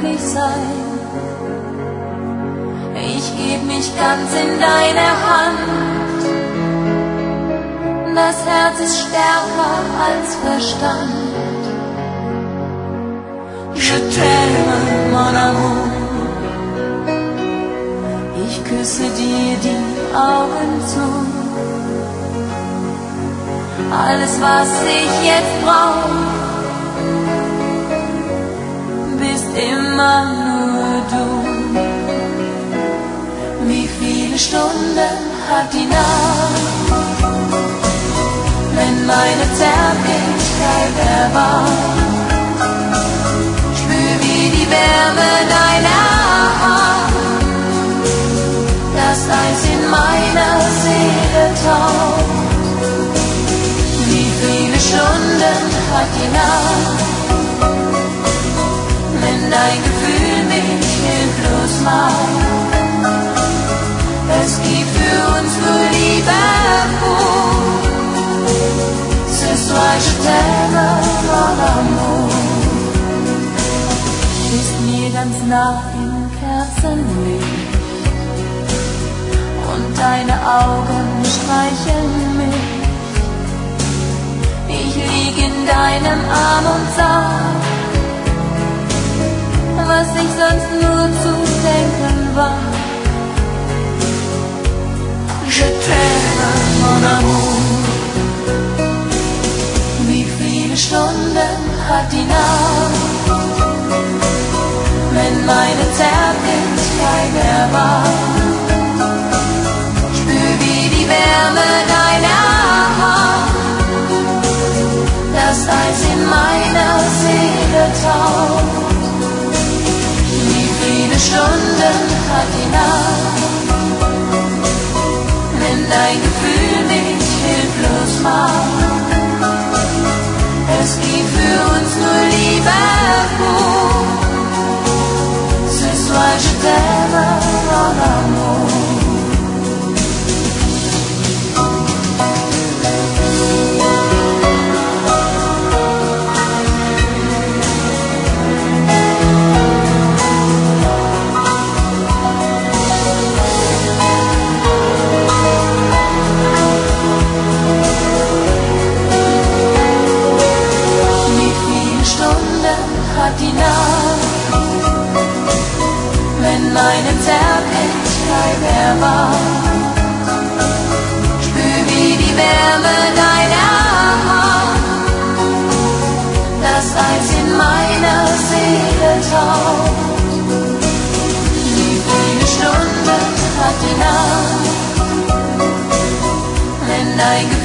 möglich sein. Ich geb mich ganz in deine Hand. Das Herz ist stärker als Verstand. Je t'aime, mon amour. Ich küsse dir die Augen zu. Alles, was ich jetzt brauch, bist immer nur du. Wie viele Stunden hat die Nacht, wenn meine Zärtlichkeit erwacht? Spür wie die Wärme deiner Hand, das Eis in meiner Seele taucht. Wie viele Stunden hat die Nacht, wenn dein Gefühl mich hilflos macht? Es gibt für uns nur Liebe pur. Ce soir je t'aime, mon amour. Bist mir ganz nah im Kerzenlicht und deine Augen streicheln mich. Ich lieg in deinem Arm und sag, was ich sonst nur zu denken war. Je t'aime, mon amour. Wie viele Stunden hat die Nacht, wenn meine Zärtlichkeit erwacht? Spür wie die Wärme deiner Hand, das Eis in meiner Seele taucht. Wie viele Stunden hat die Nacht, wenn dein Gefühl mich hilflos macht? Es gibt für uns nur Liebe pur. Ce soir je t'aime, mon amour. Hat die Nacht, wenn meine Zärtlichkeit erwacht? Spür wie die Wärme deiner Hand, das Eis in meiner Seele taucht. Wie viele Stunden hat die Nacht, wenn dein